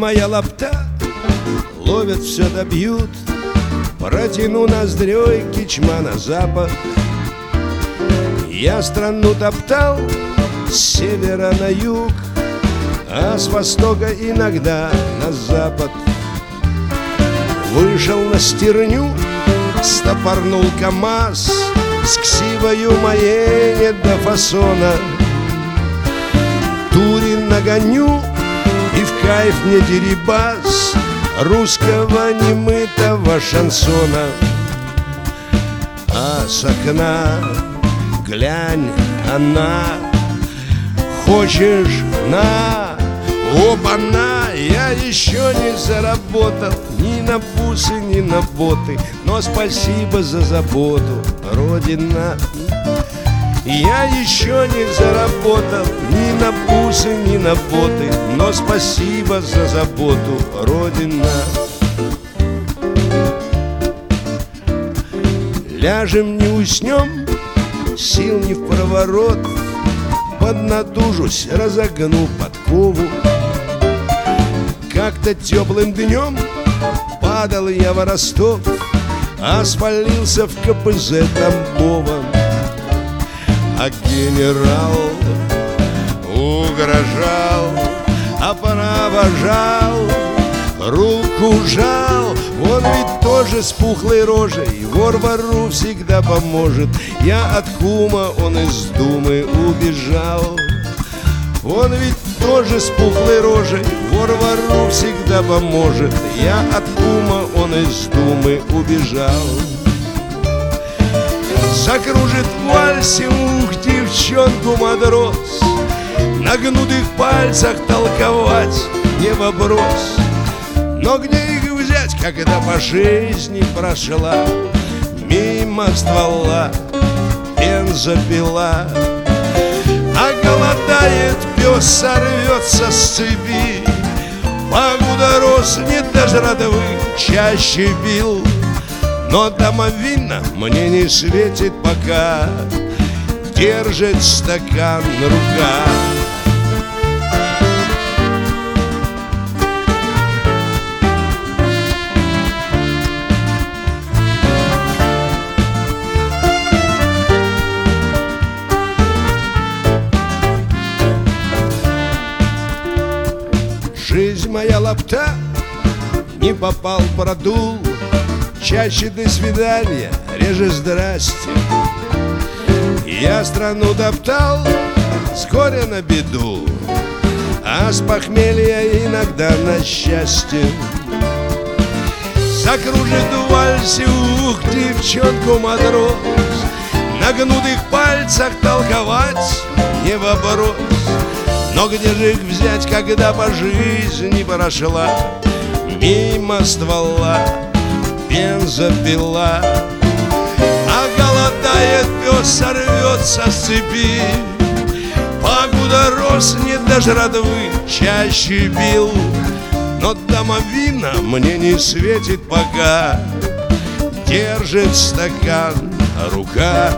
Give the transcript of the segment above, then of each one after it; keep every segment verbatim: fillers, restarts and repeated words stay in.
моя лапта, ловят, все добьют. Протяну ноздрёй кичма на запад. Я страну топтал с севера на юг, а с востока иногда на запад. Вышел на стерню, стопорнул КамАЗ, с ксивою моей не до фасона. Турин нагоню, и в кайф мне дерибас русского немытого шансона. А с окна глянь, она: хочешь на? Оба-на! Я еще не заработал ни на бусы, ни на боты, но спасибо за заботу, Родина. Я еще не заработал ни на бусы, ни на боты, но спасибо за заботу, Родина. Ляжем, не уснем, сил не в проворот, поднатужусь, разогну подкову. Как-то теплым днем падал я в Ростов, а спалился в КПЗ Тамбова. А генерал угрожал, а провожал, руку жал. Он ведь тоже с пухлой рожей, вор вору всегда поможет. Я от кума, он из Думы убежал. Он ведь тоже с пухлой рожей, вор вору всегда поможет. Я от кума, он из Думы убежал. Закружит в вальсе, ух, девчонку матрос, на гнутых пальцах толковать не вопрос. Но где их взять, когда по жизни прошла мимо ствола бензопила? А голодает пес, сорвется с цепи. Погода рос, не до жратвы, чаще бил. Но домовина мне не светит пока, держит стакан рука. Жизнь моя лапта, не попал, продул. Чаще до свидания, реже здрасте. Я страну топтал, вскоре на беду, а с похмелья иногда на счастье. Закружит в вальсе, ух, девчонку матрос, на гнутых пальцах толковать не вопрос. Но где же их взять, когда по жизни прошла мимо ствола бензопила? А голодает пес, сорвется с цепи. Погода рос, не до жратвы, чаще бил. Но домовина мне не светит пока, держит стакан рука.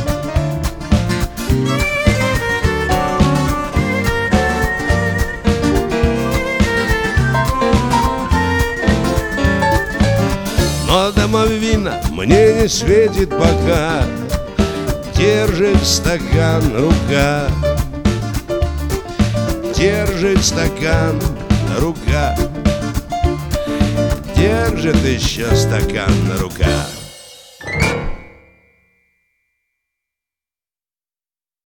Но домовина мне не светит пока, держит стакан рука. Держит стакан рука. Держит еще стакан рука.